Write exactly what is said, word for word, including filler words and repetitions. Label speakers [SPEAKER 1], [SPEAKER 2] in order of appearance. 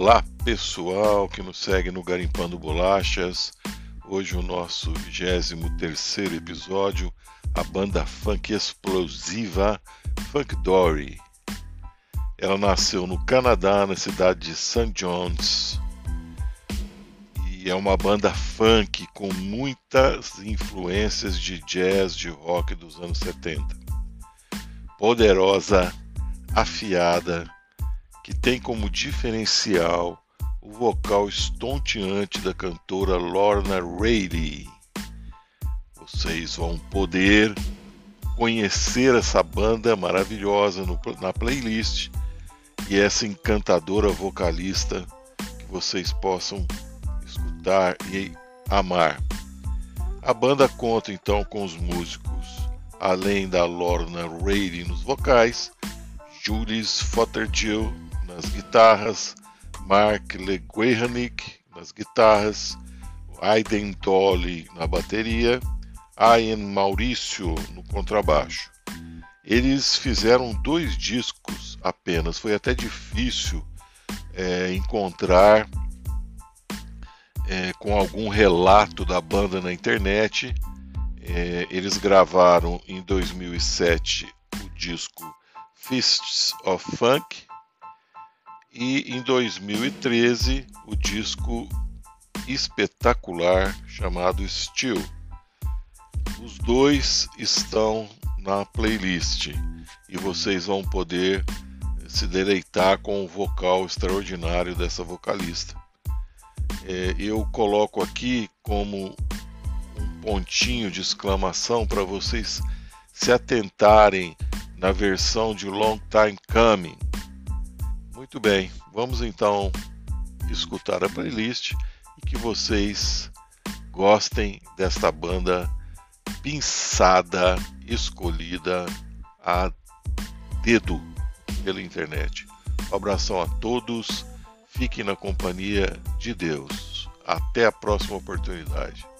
[SPEAKER 1] Olá pessoal que nos segue no Garimpando Bolachas. Hoje o nosso vigésimo terceiro episódio, a banda funk explosiva Funk Dory. Ela nasceu no Canadá, na cidade de Saint John's, e é uma banda funk com muitas influências de jazz, de rock dos anos setenta. Poderosa, afiada, que tem como diferencial o vocal estonteante da cantora Lorna Rady. Vocês vão poder conhecer essa banda maravilhosa no, na playlist e essa encantadora vocalista que vocês possam escutar e amar. A banda conta então com os músicos, além da Lorna Rady nos vocais, Julius Fothergill nas guitarras, Mark LeGuernick nas guitarras, Aiden Dolly na bateria, Ian Maurício no contrabaixo. Eles fizeram dois discos apenas, foi até difícil é, encontrar é, com algum relato da banda na internet. É, eles gravaram em dois mil e sete o disco Fists of Funk e em dois mil e treze o disco espetacular chamado Still. Os dois estão na playlist e vocês vão poder se deleitar com o vocal extraordinário dessa vocalista. É, eu coloco aqui como um pontinho de exclamação para vocês se atentarem na versão de Long Time Coming. Muito bem, vamos então escutar a playlist e que vocês gostem desta banda pinçada, escolhida a dedo pela internet. Um abração a todos, fiquem na companhia de Deus. Até a próxima oportunidade.